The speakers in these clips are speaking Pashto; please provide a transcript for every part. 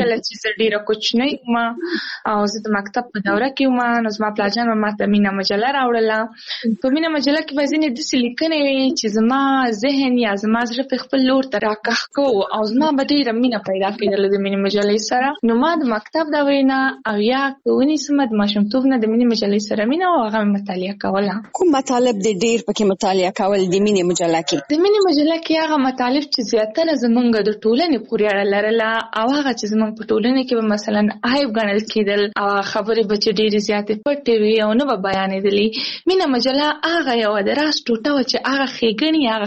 کله چې زه ډېره کوچنۍ وم او زه د مکتب په دوره کې وم، نو زما پلارجان به ماته مینه مجله راوړله. په مینه مجله کې به ځینې داسې لیکنې وي چې زما ذهن یا زما زړه په خپل لور ته راکښ کوو او زما به ډېره مینه پیدا کېدله د مینې مجلې سره. نو ما د مکتب دورې نه او یا ونیسمه د ماشومتوب نه د مینې مجلې سره مینه او هغه مې مطالعه کوله. کوم مطالب د ډېر پکې مطالعه کول د مینې مجله کې؟ د مینې مجله کې هغه مطالب چې زیاتره زمونږ د ټولنې پورې اړه لرله او هغه چې زمونږ په ټولنه کې به مثلا عیب ګڼل کېدل او خبرې به چې ډېرې زیاتې پټې وي او نه به بیانېدلې. مینه مجله هغه یوه د راز ټوټه وه چې هغه ښېګڼې هغه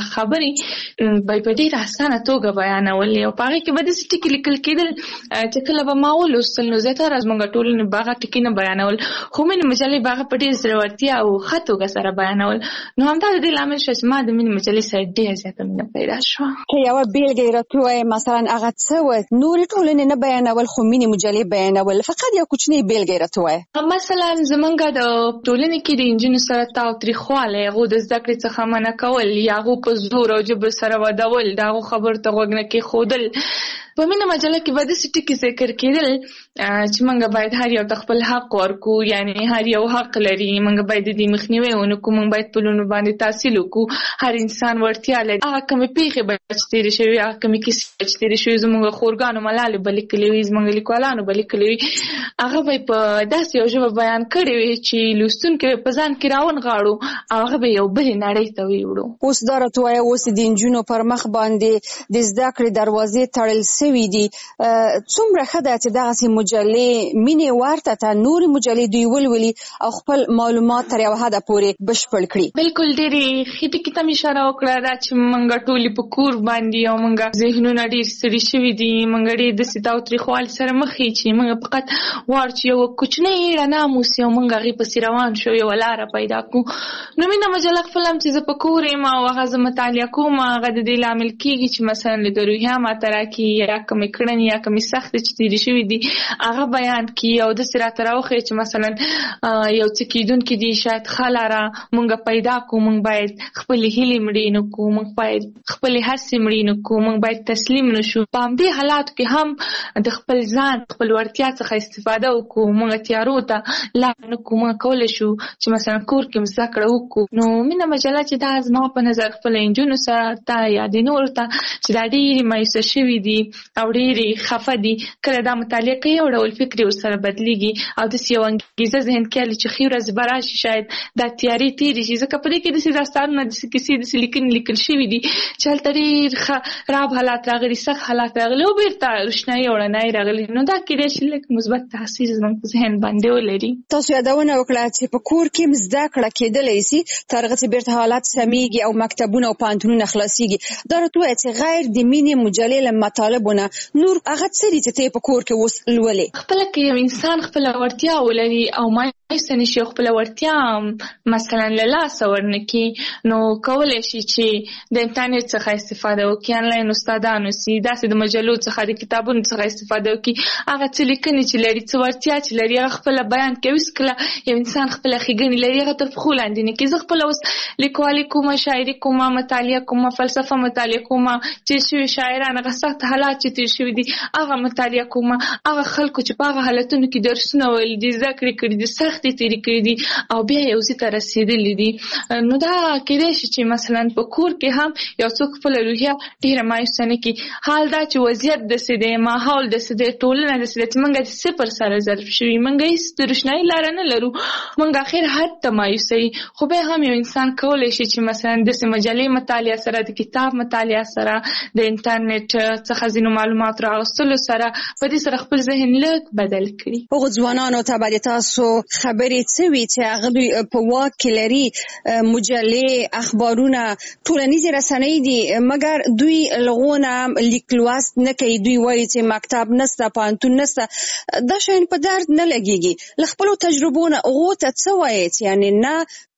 خبرې به په ډېره اسانه توګه بیانولې او په هغې کې به داسې ټکي لیکل کېدل چې کله به ما ولوستل نو زیاتره زمونږ ټولنې به هغه ټکي نه بیانول، خو مینې مجلې به هغه په ډېر زړورتیا او ښه توګه سره بیانول. نو همدا د دې لامل شوه چې ما د مینې مجلې سره ډېره زیاته مینه پیدا شوه. که یوه بېلګه یې راته ووایې مثلا هغه څه وه؟ نورې ټولنې نه بیانول خو مینې مجلې بیانول، فقط یو کوچنۍ بېلګه یې راته ووایه. مثلا زمونږ د ټولنې کې د نجونو سره تاوتریخوالی، هغو د زده کړې څخه منع کول یا هغو په زور او جبر سره ودول، د هغو خبرو ته غوږ نه کېښودل. په مینه مجله کې به داسې ټکي ذکر کېدل چې موږ باید هر یو ته خپل حق ورکو، یعنې هر یو حق لري، موږ باید د دې مخنیوی ونکړو، موږ باید په لونو باندې تحصیل وکړو، هر انسان وړتیا لري. هغه کومې پیښې به چې تېرې شوي، هغه کومې کیسې چې تېرې شوي، زموږ خورګانو ملالې به لیکلې وي، زموږ لیکوالانو به لیکلې وي، هغه به یې په داسې یو ژبه بیان کړې وي چې لوستونکي به په ځان کې راونغاړو او هغه به یو بلې نړۍ ته ویوړو. اوس دا راته وایه اوس د نجونو پر مخ باندې د زده کړې دروازې تړل سوي دي، څومره ښه ده چې دغسې مجلې مینې ورته ته نورې مجلې دوی ولولي او خپل معلومات تر یوه حده پورې بشپړ کړي. بلکل ډېرې ښې ټکي ته مې اشاره وکړه دا چې موږ ټولې په کور باندې او موږ ذهنونه ډېر ستړي شوي دي، موږ ډېر داسې تاوتریخوالي سره مخ یو چې موږ فقط غواړو چې یوه کوچنۍ رڼا موسي او موږ هغې پسې روان شو، یوه لاره پیدا کړو. نو مینه مجله خپل هم چې زه په کور یم او هغه زه مطالعه کوم، هغه د دې لامل کېږي چې مثلا لږ روحیه ماته راکړي یا کومې کړنې یا کومې سختې چې تېرې شوي دي هغه بیان کړي او داسې راته راوښیي چې مثلا یو څه کېدونکي دي، شاید ښه لاره موږ پیدا کړو، موږ باید خپلې هیلې مړې نه کړو، موږ باید خپلې هڅې مړې نه کړو، موږ باید تسلیم نه شو. په همدې حالاتو کې هم د خپل ځان خپل وړتیا څخه استفاده وکړو، موږ تیارو ته لار نه کړو، موږ کولی شو چې مثلا کور کې هم زده کړه وکړو. نو مینه مجله چې دا زما په نظر خپلو نجونو سره ته یا د نورو ته چې دا ډېرې مایوسه شوي دي او ډېرې خفه دي، کله دا مطالعه کوي یو ډول فکر یې ورسره بدلېږي او داسې یو انګېزه ذهن کې هلي چې ښې ورځې به راشي، شاید دا تیارې تېرې شي. ځکه په دې کې داسې داستانونه داسې کیسې داسې لیکنې لیکل شوي دي چې هلته ډېر ښه راب حالات راغلي، سخت حالات راغلي او بېرته روښنایي او رڼایي راغلي. نو دا کېدای شي لږ مثبت تاثیر زموږ په ذهن باندې ولري. تاسو یادونه وکړه چې په کور کې هم زده کړه کېدلی سي تر هغه چې بېرته حالات سمیږي او مکتبونه او پوهنتونونه خلاصېږي. دا راته ووایه چې غیر د مینې مجلې له مطالبو نه نور هغه څه دي چې ته یې په کور کې اوس لولې؟ خپله که یو انسان خپله وړتیا ولري او مایوسه نه شي او خپله وړتیا مثلا له لاسه ورنکړي، نو کولی شي چې د انټرنېټ څخه استفاده وکړي، آنلاین استادان اوسي، داسې د مجلو څخه د کتابونو څخه استفاده وکړي، هغه څه لیکنې چې لري، څه وړتیا چې لري هغه خپله بیان کوي. هېڅکله یو انسان خپله ښېګڼې لري هغه تر پښو لاندې نه کړي. زه خپله اوس لیکوالي کومه، شاعري کومه، مطالعه کومه، فلسفه مطالعه کومه، تېر شوي شاعران هغه سخت حالات چې تېر شوي دي هغه مطالعه کومه، هغه خلکو چې په هغه حالتونو کې درسونه ویلي دي، زده کړې کړي دي، سختې تېرې کړي دي او بیا یو ځای ته رسېدلي دي. نو دا کېدای شي چې مثلا په کور کې هم یو څوک خپله روحیه ډېره مایوسه نه کړي. حال دا چې وضعیت داسې دی، ماحول داسې دی، ټولنه داسې ده چې موږ د صفر سره ضرب شوي، موږ هېڅ د روښنایي لاره نه لرو، موږ اخر حد ته مایوسوي. خو بیا هم یو انسان کولی شي چې مثلا داسې مجلې مطالعه سره، د کتاب مطالعه سره، د انټرنېټ څخه ځینو معلومات راغوستلو سره په دې سره خپل ذهن لږ بدل کړي. هغو ځوانانو ته به د تاسو خبرې څه وي چې هغه دوی په واک کې لري؟ مجلې، اخبارونه، ټولنیزې رسنۍ دي، مګر دوی لغونه لیک لوست نه کوي. دوی وایي چې مکتب نسته، پوهنتون نسته، دا شیان په درد نه لګېږي. له خپلو تجربو نه هغو ته څه وایي چې یعنې نه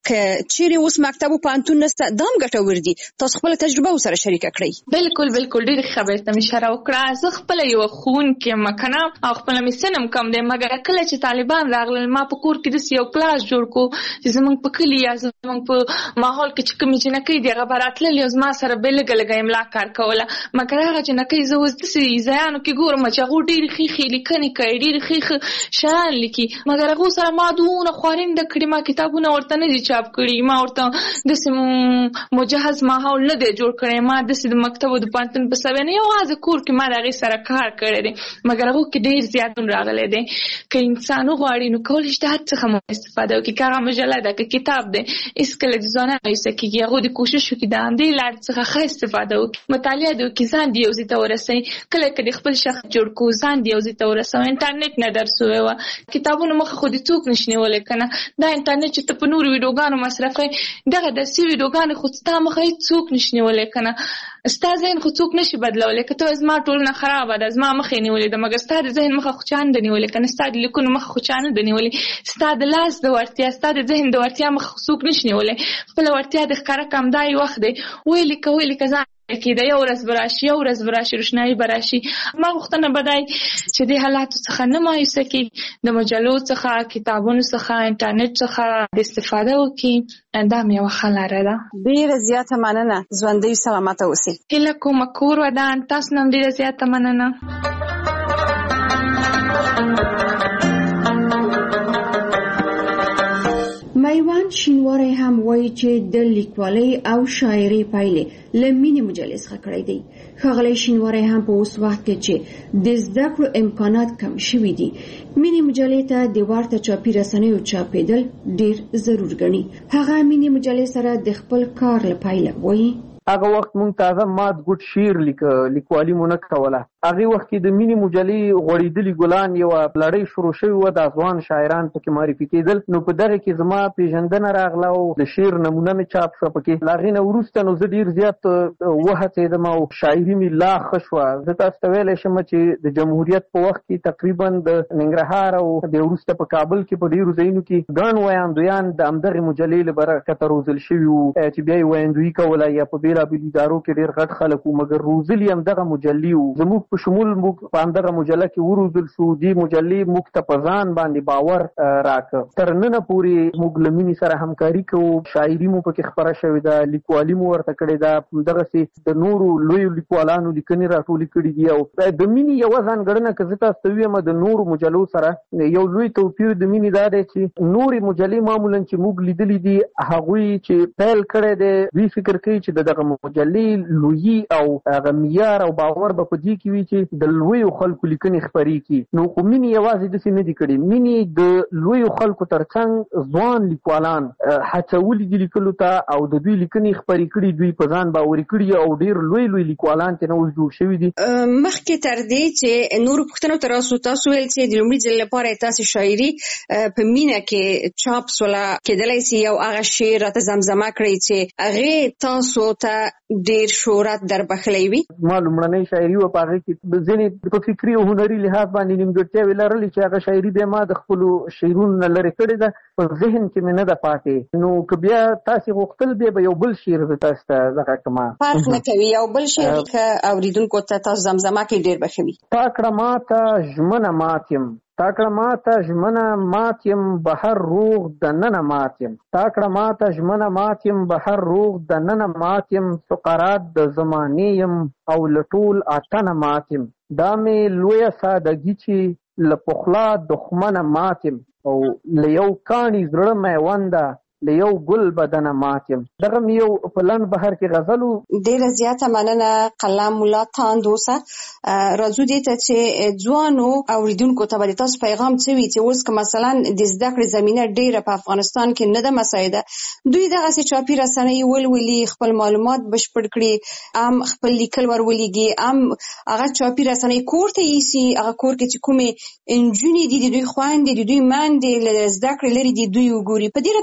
ک چیرې اوس مکتب او پوهنتون نشته دا هم ګټور دي تاسو خپل تجربه ورسره شریکه کړئ بالکل ډېر خبره ته اشاره وکړه زه خپل یو خون کې مکنه او خپل مسنم کم دی مګر کله چې طالبان راغلل ما په کور کې د یو کلاس جوړ کو چې زمونږ په کلی یا زمونږ په ماحول کې چې کوم جنکې دی هغه براتل یو زما سره بل لګ املا کار کوله مګر هغه جنکې زه اوس د زیانو کې ګورم چې هغه ډېر خېخې لیکنې کوي ډېر خېخ شران لیکي مګر هغه سره ما دونه خوارنده کړي ما کتابونه ورته نه دي چاپ کړي ما ورته د مجهز ماحول نه دی جوړ کړی ما د مکتب او د پوهنتون په سبب نه یوازې کور کې ما د هغې سره کار کړی دی مګر هغو کې ډېر زیاتون راغلی دی که انسان وغواړي نو کولی شي د هر څخه مو استفاده وکړي که هغه مجله ده که کتاب دی هېڅکله د ځوانانو مایوسه کېږي هغو د کوشش وکړي د همدې لارې څخه ښه استفاده وکړي مطالعه دې وکړي ځان دې یو ځای ته ورسوي کله که د خپل شخص جوړ کړو ځان دې یو ځای ته ورسوي انټرنېټ نه در سوی وه کتابونو مخه خو دې څوک نشي نیولی که نه دا انټرنېټ چې ته په نورو ویډیوګانو مصرفوي دغه داسې ویډیوګانې خو ستا مخه هېڅ څوک نشي نیولی که نه ستا ذهن خو څوک نشي بدلولی که ته زما ټولنه خرابه ده زما مخې نیولې ده مګر ستا د ذهن مخه خو چا نه ده نیولې که نه ستا د لیکونو مخه خو چا نه ده نیولې ستا د لاس د وړتیا ستا د ذهن د وړتیا مخه خو څوک نشي نیولی خپله وړتیا د ښکاره کړم دا یې وخت دی ویې لیکه ځان کېده یو ورځ به راشي روښنایي به راشي ما غوښتنه به دی چې دې حالاتو څخه نه مایوسه کړي د مجلو څخه کتابونو څخه انټرنېټ څخه د استفاده وکړي دا مې یوه ښه لاره ده ډېره زیاته مننه ژوندۍ سلامته اوسئ هیله کومه کور ودان تاسو نه هم ډېره زیاته مننه میوند شینواری هم وایي چې د لیکوالۍ او شاعرۍ پایلې له مینې مجلې څخه کړی دی ښاغلی شینواری هم په اوس وخت کې چې د زده کړو امکانات کم شوي دي مینې مجلې ته د ورته چاپي رسنیو چاپېدل ډېر ضرور ګڼي هغه مینې مجلې سره د خپل کار له پایله وایي هغه وخت مونږ تازه مات ګوټ شعر لیکوالي مو نه کوله هغې وخت کې د مینې مجلې غوړېدلي ګلان یوه لړۍ شروع شوې وه د ځوان شاعران پکې معرفي کېدل نو په دغه کې زما پیژندنه راغله او د شعر نمونه مې چاپ شوه پکې له هغې نه وروسته نو زه ډېر زیات وهڅېدم او شاعري مې لا ښه شوه زه تاسو ته ویلی شم چې د جمهوریت په وخت کې تقریبا د ننګرهار او د وروسته په کابل کې په ډېرو ځایونو کې ګڼ ویاندویان د همدغې مجلې له برکته روزل شوي وو چې بیا یې ویاندویي کوله یا په بېلابېلو ادارو کې ډېر غټ خلک وو مګر روزل یې همدغه مجلې وو زموږ په شمول موږ په همدغه مجله کې وروزل شو دې مجلې موږ ته په ځان باندې باور راکړ تر ننه پورې موږ له مینې سره همکاري کوو شاعري مو پکې خپره شوې ده لیکوالي مو ورته کړې ده همدغسې د نورو لویو لیکوالانو لیکنې راټولې کړي دي او د مینې یوه ځانګړنه که زه تاسو ته ویم د نورو مجلو سره یو لوی توپیر د مینې دا دی چې نورې مجلې معمولا چې موږ لیدلي دي هغوی چې پیل کړی دی دوی فکر کوي چې د دغه مجلې لویي او هغه معیار او باور به په دې کې وي چې د لویو خلکو لیکنې خپرې کړي نو خو مینې یوازې داسې نه دي کړي مینې د لویو خلکو تر څنګ ځوان لیکوالان هڅولي دي لیکلو ته او د دوی لیکنې خپرې کړي دوی په ځان باوري کړي او ډېر لوی لیکوالان ترې نه اوس جوړ شوي دي مخکې تر دې چې نورو پوښتنو ته راسو تاسو ویل چې د لومړي ځل لپاره تاسو شاعري په مینه کې چاپ سوله کېدلی سي یو هغه شعر راته زمزمه کړئ چې هغې تاسو ته ډېر شهرت در بخلی وي ما لومړنۍ شاعري وه په هغې کې ځینې په فکري او هنري لحاظ باندې نیمګړتیاوې لرلې چې هغه شاعري بیا ما د خپلو شعرونو نه لرې کړې ده په ذهن کې مې نه ده پاتې نو که بیا تاسې غوښتل بیا به یو بل شعر زه تاسو ته دغه کړم فرق نه کوي یو بل شعر که اورېدونکو ته تاسو زمزمه کې ډېر به ښه وي تا کړه ماته ژمنه مات یم تا کړه ماته ژمنه مات یم بهر روغ دننه مات یم تا کړه ماته ژمنه مات یم بهر روغ دننه مات یم فقرات د زمانې یم او له ټول اتنه مات یم دا مې لویه سادګي چې له پخلا دښمنه مات یم او له یو کاڼي زړه میونده له یو ګل بدنه مات یم دغه مې یو په لنډ بهر کې غزل و ډېره زیاته مننه قلم ملا تاند اوسه راځو دې ته چې ځوانو اورېدونکو ته به د تاسو پیغام څه وي چې اوس که مثلا د زده کړې زمینه ډېره په افغانستان کې نه ده مساعده دوی دغسې چاپي رسنۍ ولولي خپل معلومات بشپړ کړي هم خپل لیکل ور ولیږي هم هغه چاپي رسنۍ کور ته یوسي هغه کور کې چې کومې نجونې دي د دوی خویندې د دوی میندې له زده کړې لرې دي دوی وګوري په دې راته خبرې وکړئ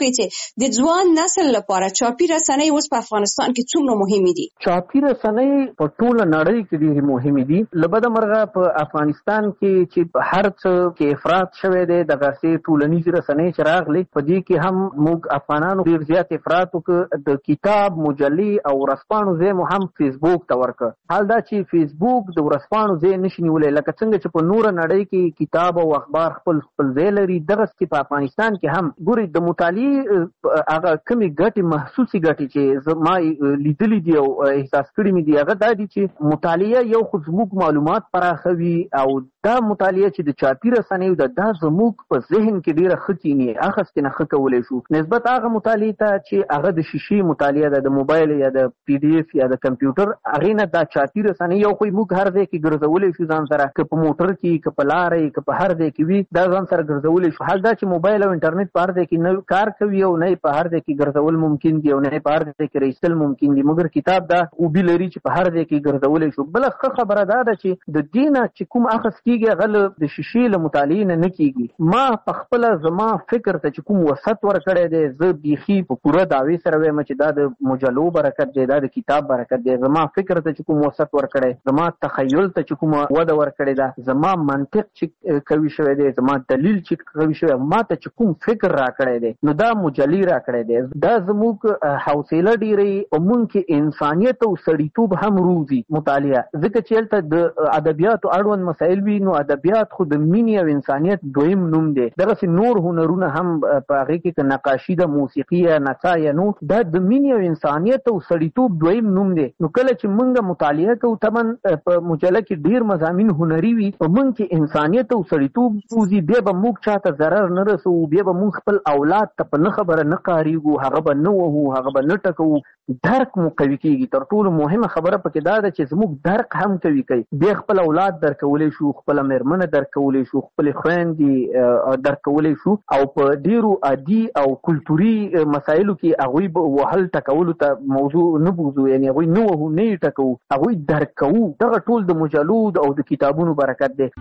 وکړي چې د ځوان نسل لپاره چاپی رسنۍ اوس په افغانستان کې څومره مهمه دي؟ چاپی رسنۍ په ټوله نړۍ کې ډېرې مهمې دي. لبده مرغه په افغانستان کې چې هر څه کې افراط شوی دی، دغسې ټولنیزې رسنۍ چې راغلي په دې کې هم موږ افغانانو ډېر زیات افراط وکړ. د کتاب، مجلې او ورځپاڼو ځای مو هم فیسبوک ته ورکړ. حال دا چې فیسبوک د ورځپاڼو ځای نشي نیولی، لکه څنګه چې په نوره نړۍ کې کتاب او اخبار خپل ځای لري، دغسې په افغانستان کې هم ګوري د مطالعې هغه کمې ګټې، محسوسې ګټې چې ما لیدلي دي او احساس کړي مې دي، هغه دا دي چې مطالعه یو خو زموږ معلومات پراخوي او دا مطالعه چې د چاپي رسنیو دا زموږ په ذهن کې ډېره ښه کیني، اخیستې نه ښه کولی شو نسبت هغه مطالعې ته چې هغه د شیشې مطالعه ده، د موبایل یا د پی ډي اف یا د کمپیوټر، هغې نه دا چاپي رسنۍ یو خو موږ هر ځای کې ګرځولی شو ځان سره، که په موټر کې، که په لاره کې، که په هر ځای کې وي دا ځان سره ګرځولی شو. حال دا چې موبایل او انټرنیټ په هر ځای کې نه کار کوي او نه په هر ځای کې ګرځول ممکن دي او نه په هر ځای کې رایستل ممکن دي، مګر کتاب دا اوبي لري چې په هر ځای کې ګرځولی شو. بله ښه خبره دا ده چې د دې نه چې کوم اخذ کېږي هغه د شیشې له مطالعې نه کېږي. ما په خپله زما فکر ته چې کوم وسط ورکړی دی، زه بیخي په پوره دعوې سره وایم چې دا د مجلو برکت دی، دا د کتاب برکت دی. زما فکر ته چې کوم وسط ورکړی، زما تخیل ته چې کومه وده ورکړې ده، زما منطق چې قوي شوی دی، زما دلیل چې قوي شوی، ما ته چې کوم فکر راکړی دی، نو دا مجلې راکړی دی. دا زموږ حوصله ډېروي او موږ کې انسانیت او سړیتوب هم روزي مطالعه، ځکه چې هلته د ادبیاتو اړوند مسایل وي، نو ادبیات خو د مینې او انسانیت دویم نوم دی. دغسې نور هنرونه هم په هغې کې که نقاشي ده، موسیقي یا نڅا یا نور، دا د مینې او انسانیت او سړیتوب دویم نوم دی. نو کله چې موږ مطالعه کوو طبعا په مجله کې ډېر مضامین هنري وي، په موږ کې انسانیت او سړیتوب روزي، بیا به موږ چاته ضرر نه رسوو، بیا به موږ خپل اولاد ته په نه خبره نه قارېږو، هغه به نه وهو، هغه به نه ټکوو، درک مو قوي کېږي. تر ټولو مهمه خبره پکې دا ده چې زموږ درک هم قوي کوي. بیا خپل اولاد درکولی شو، خپله مېرمنه درکولی شو، خپلې خویندې درکولی شو، او په ډېرو عادي او کلتوري مسایلو کې هغوی به وهل ټکولو ته موضوع نه بوځو، یعنې هغوی نه وهو، نه یې ټکوو، هغوی درک کوو. دغه ټول د مجلو او د کتابونو برکت دی.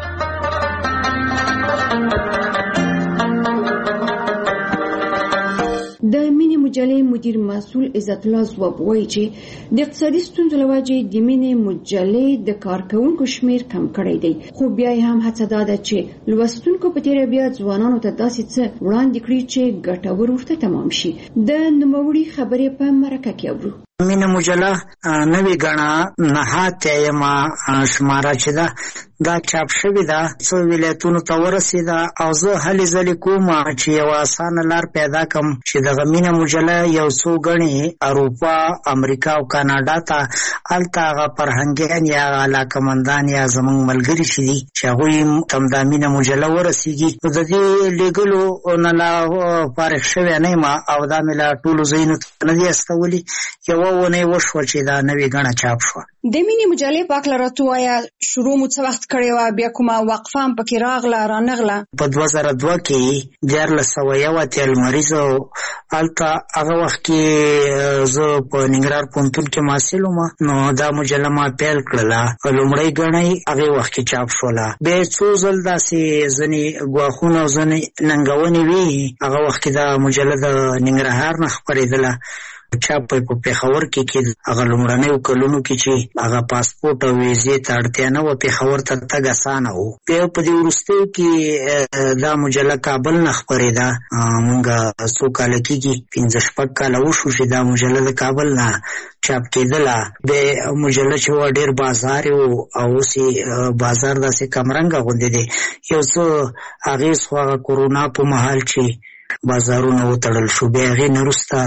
د مینې مجلې مدیر مسؤل عزت الله ځواب وایي چې د اقتصادي ستونزو له وجې د مینې مجلې د کارکوونکو شمیر کم کړی دی، خو بیا یې هم هڅه دا ده چې لوستونکو په تېره بیا ځوانانو ته داسې څه وړاندې کړي چې ګټور ورته تمام شي. د نوموړي خبرې په مرکه کې اورو. مینه مجله نوې ګڼه نهاتیمه شماره چې ده دا چاپ شوې ده، څو ولایتونو ته ورسېده او زه هلې ځلې کوم چې یوه اسانه لار پیدا کړم چې دغه مینه مجله یو څو ګڼې اروپا، امریکا او کاناډا ته هلته هغه فرهنګیان یا علاقمندان یا زموږ ملګري چې دي چې هغوی ته دا مینه مجله ورسېږي، نو د دې لیږلو نه لا فارغ شوی نه یم او دا مې لا ټولو ځایونو ته نه دي استولي. یوه ونې وشوه چې دا نوې ګڼه چاپ شوه. د مینې مجلې په هکله راته ووایه، شروع مو څه وخت کړې وه، بیا کومه وقفه هم پکې راغله رانغله؟ په 2002 کې 1401 لمریز هلته هغه وخت کې زه په ننګرهار پوهنتون کې محصل وم، نو دا مجله ما پیل کړله. لومړۍ ګڼه یې هغې وخت کې چاپ شوله. بیا څو ځل داسې ځینې ګواښونه او ځینې ننګونې وي، هغه وخت کې دا مجله د ننګرهار نه خپرېدله. چاپ په پېښور کې هغه لومړنیو کلونو کې چې هغه پاسپورټ او ویزې ته اړتیا نه وه، پېښور ته تګ اسانه و. بیا په دې وروستیو کې دا مجله کابل نه خپرېده. مونږ څو کاله کېږي، 5-6 کاله وشو چې دا مجله د کابل نه چاپ کېدله. د مجله چې وه ډېر بازار و او اوس بازار داسې کمرنګه غوندې دی. یو څه اغېز خو هغه کورونا په مهال چې بازارونه وتړل شو، بیا هغې نه وروسته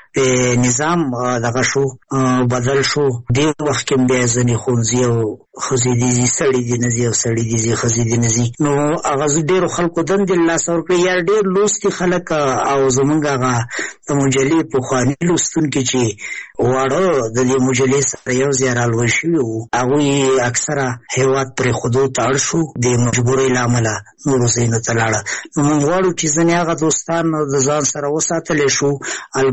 نظام دغه شو، بدل شو. دې وخت کې بیا ځینې ښوونځي او ښځې دي ځي، سړي دي نه ځي، او سړي دي ځي، ښځې دي نه ځي. نو هغه ډېرو خلکو دندې له لاسه ورکړې، یا ډېر لوستي خلک او زمونږ هغه د مجلې پخواني لوستونکي چې واړه د دې مجلې سره یو ځای رالوی شوي وو، هغوی اکثره هېواد پرېښودو ته اړ شو، د مجبورۍ له امله نورو ځایونو ته لاړه. نو موږ غواړو چې ځینې هغه دوستان د ځان سره وساتلی شو. البته هغوی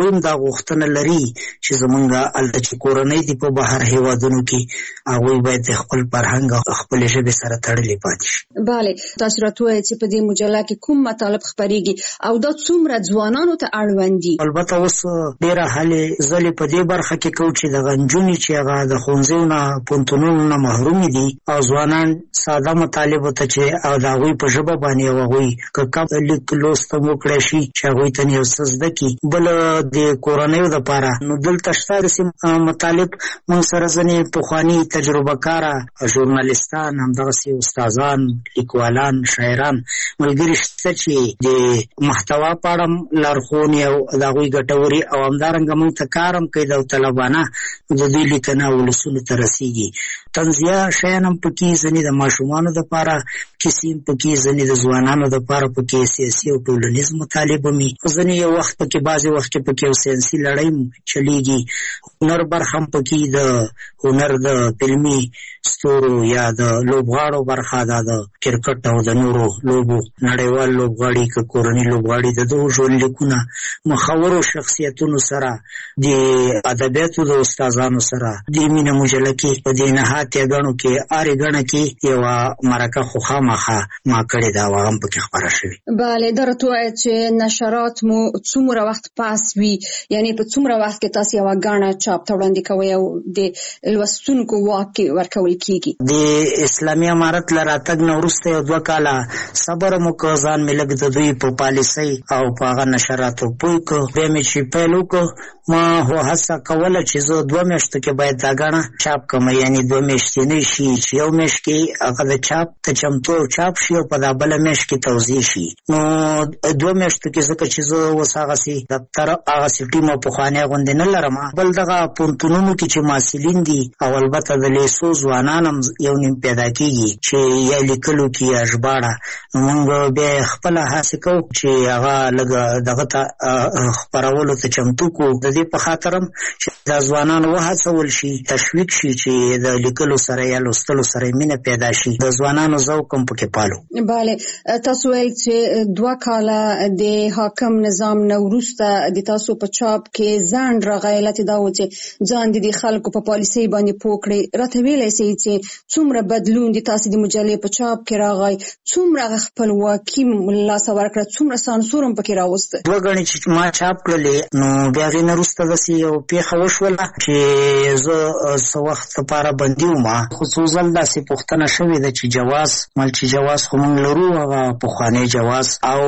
دویم دا غوښتنه لري چې زمونږ هلته چې کورنۍ دي په بهر هیوادونو کې هغوی باید خپل فرهنګ او خپلې ژبې سره تړلې پاتې شي. بله، تاسو راته ووایئ چې په دې مجله کې کوم مطالب خپریږي او دا څومره ځوانانو ته اړوند دي؟ البته اوس ډېره هلې ځلې په دې برخه کې کوو چې دغه نجونې چې هغه د ښوونځیو نه پوهنتونونو نه محرومې دي او ځوانان ساده مطالبو ته چې او د هغوی په ژبه باندې او هغوی که کم لیک لوست هم وکړی شي چې هغوی ته یو څه زده کړي. بل د کورنیو دپاره نو دلته شته داسې مطالب موږ سره ځینې پخواني تجربه کاره ژورنالیستان، همدغسې استادان، لیکوالان، شاعران ملګري شته چې د محتوا په اړه لارښوونې او د هغوی ګټورې او همدارنګه موږ ته کار هم کوي داوطلبانه د دوی لیکنه ولسونو ته رسېږي. طنزیه شیان هم پکې، ځینې د ماشومانو دپاره کیسې هم پکې، ځینې د ځوانانو دپاره پکې سیاسي او ټولنیز مطالب هم وي، ځینې یو وخت پکې بعضې وخت کې پکې یو ساینسي لړۍ هم چلیږي. هنر برخه هم پکې، د هنر د فلمي ستورو یا د لوبغاړو برخه، دا د کرکټ او د نورو لوبو نړیوال لوبغاړي که کورني لوبغاړي د دغو ژوندلیکونه مخورو شخصیتونو سره، د ادبیاتو د استادانو سره د مینه مجله کې په دې نهاتیه ګڼو کې هرې ګڼه کې یوه مرکه خو خامخا ما کړې ده او هغه هم پکې خپره شوې. بله، دا راته ووایئ چې نشرات مو څومره وخت پاس وي، یعنې په څومره وخت کې تاسو یوه ګڼه چاپ ته وړاندې کوئ او د لوستونکو واک ورکول کېږي؟ د اسلامي امارت له راتګ نه وروسته یو 2 کاله صبر مو که ځان مې لږ د دوی په پالیسۍ او په هغه نشراتو پوه کړ. بیا مې چې پیل وکړ ما هو هڅه کوله چې زه 2 میاشتو کې باید دا ګڼه چاپ کړم، یعنې 2 میاشتې نه شي چې یو میاشت کې هغه د چاپ ته چمتو او چاپ شي او په دا بله میاشت کې توضیح شي. نو 2 میاشتو کې ځکه چې زه اوس هغسې دفتر هغسې ټیم او پخوانی غوندې نه لرم، بل دغه پوهنتونونو کې چې محصلین دي او البته د لیسو ځوانان هم یو نیم پیدا کېږي چې یا لیکلو کې یا ژباړه، نو موږ بیا خپله هڅې کوو چې هغه لږ دغه ته خپرولو ته چمتو کړو. د دې په خاطر هم چې دا ځوانان وهڅول شي، تشویق شي چې د لیکلو سره یا لوستلو سره مینه پیدا شي، د ځوانانو ذوق هم پکې پالو. بله، تاسو ویل چې 2 کاله د حاکم نظام نه وروسته د تاسو په چاپ کې ځنډ راغی، علت دا و چې ځان د خلکو په پالیسۍ باندې پوه کړئ. راته ویلی سئ چې څومره بدلون د تاسو د مجلې په چاپ کې راغی، څومره خپلواکي لاسه ورکړه، څومره سانسور هم پکې راوسته؟ 2 ګڼې چې ما چاپ کړلې، نو بیا هغې نه وروسته داسې یو پېښه وشوله چې زه څه وخت لپاره بندي وم، خو څو ځل داسې پوښتنه شوې ده چې جواز مل چې جواز خو موږ لرو، هغه پخوانی جواز او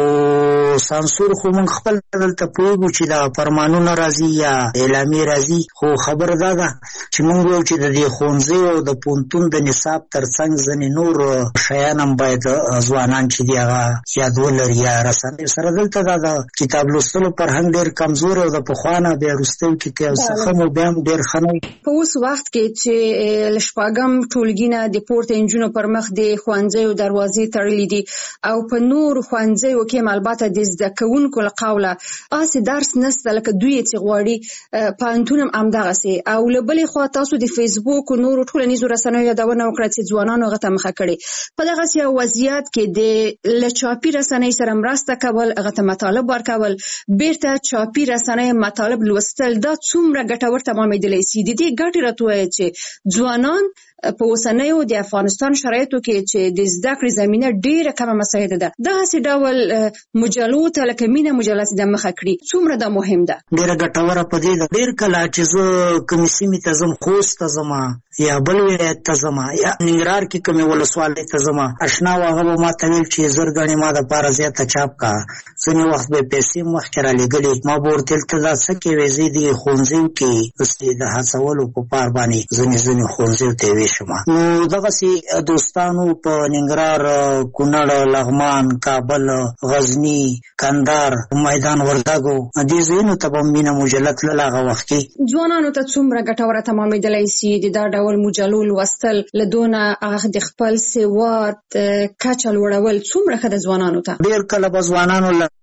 سانسور خو موږ خپل دلته پوهېږو چې دا فرمانونه راځي یا اعلامیې راځي، خو خبره دا ده چې موږ وایو چې د دې ښوونځیو او د پوهنتون د نصاب ترڅنګ ځینې نور شیان هم باید ځوانان چې دي هغه یاد ولري یا رسنیو سره. دلته دا د کتاب لوستلو فرهنګ ډېر کمزور او د پخوا نه بیا وروستیو کې که یو څه ښه مو بیا هم ډېر ښه نه وي. په اوس وخت کې چې له 4 ټولګي نه د پورته نجونو پر مخ د ښوونځیو دروازې تړلې دي او په نور ښوونځیو کې البته د زده کوونکو له قوله هسې درس نشته لکه دوی چې غواړي، پوهنتون هم همدغسې. او له بلې خوا تاسو د فیسبوک او نورو ټولنیزو رسنیو یادونه وکړه چې ځوانانو هغه ته مخه کړې. په دغسې یو وضعیت کې د له چاپي رسنۍ سره مرسته کول، هغه ته مطالب ورکول، بیرته چاپي رسنۍ مطالب لوستل، دا څومره ګټور تمامېدلی سي؟ د دې ګټې راته ووایئ چې ځوانان په اوسنیو د افغانستان شرایطو کې چې د زده کړې زمینه ډېره کمه مساعده ده، دغسې ډول مجلو ته لکه مینه مجله چې د مخه کړي، څومره دا مهم ده؟ ډېره ګټوره په دې ده. ډېر کله چې زه کومې سیمې ته ځم، خوست ته ځم یا بل ولایت ته ځم یا ننګرهار کې کومې ولسوالۍ ته ځم، اشنا و هغه به ما ته ویل چې زر ګڼې ما دپاره زیاته چاپ کا، ځینې وخت به یې پیسې مخکې رالېږلې، ما به ورته ویل ته دا څه کوې؟ زه د ښوونځیو کې د هڅولو په پار باندې ځینې ښوونځیو ته یې شما. نو دغسې دوستانو په ننګرهار، کونړ، لغمان، کابل، غزني، کندهار، میدان وردګو دې ځایونو ته به مینه مجله تلله هغه وخت کې. ځوانانو ته څومره ګټوره تمامېدلی سي د دا ډول مجلو لوستل، له دونه هغه د خپل سواد کچه لوړول څومره ښه ده ځوانانو ته؟ ډېر کله به ځوانانو له